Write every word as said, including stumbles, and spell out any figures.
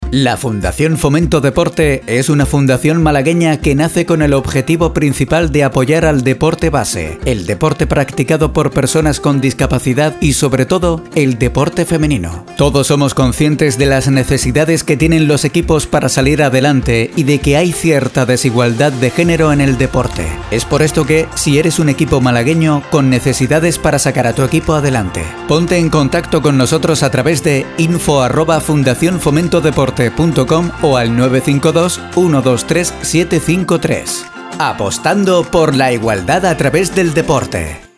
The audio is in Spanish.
La Fundación Fomento Deporte es una fundación malagueña que nace con el objetivo principal de apoyar al deporte base, el deporte practicado por personas con discapacidad y sobre todo el deporte femenino. Todos somos conscientes de las necesidades que tienen los equipos para salir adelante y de que hay cierta desigualdad de género en el deporte. Es por esto que, si eres un equipo malagueño con necesidades para sacar a tu equipo adelante, ponte en contacto con nosotros a través de info arroba fundación fomento deporte punto com o al nueve cinco dos, uno dos tres, siete cinco tres. Apostando por la igualdad a través del deporte.